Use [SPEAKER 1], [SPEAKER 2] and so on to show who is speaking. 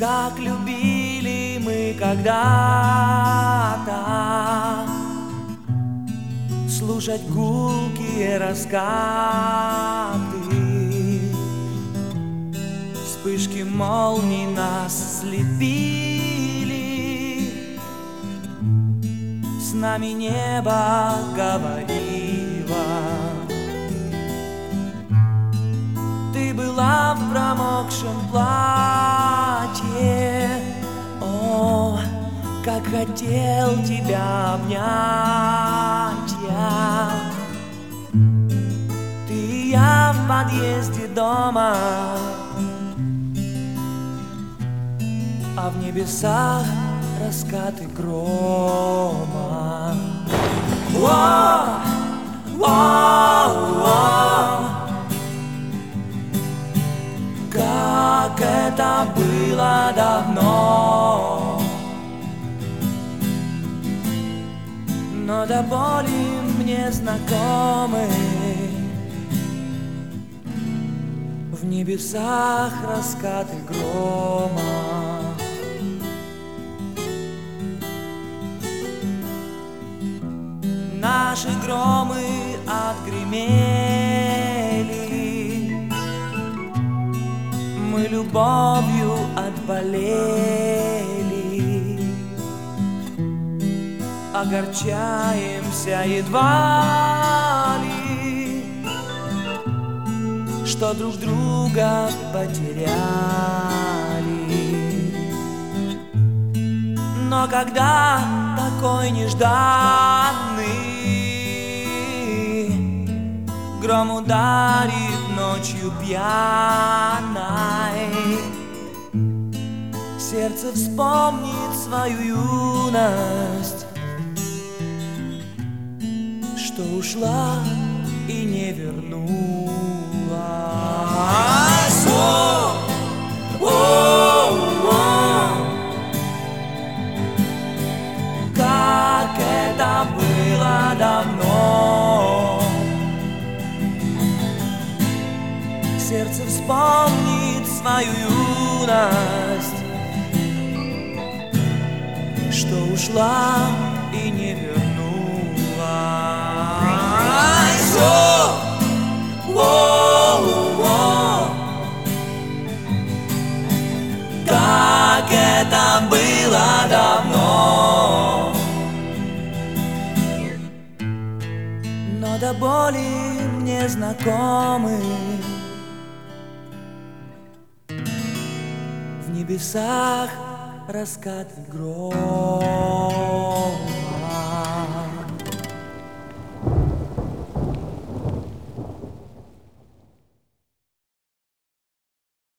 [SPEAKER 1] как любили мы когда-то, слушать гулкие раскаты, вспышки молний нас слепили, с нами небо говорило. Ты была в промокшем платье, о, как хотел тебя обнять я. Ты и я в подъезде дома, а в небесах раскаты грома. Как это было давно, но до боли мне знакомы. В небесах раскаты грома. Наши громы отгремели, мы любовью отболели, огорчаемся едва ли, что друг друга потеряли. Но когда такой нежданный гром ударит ночью пьяной, сердце вспомнит свою юность, что ушла и не вернулась. Как это было давно, сердце вспомнит свою юность, что ушла и не вернулась. Как это было давно, но до боли мне знакомы. В небесах раскаты грома.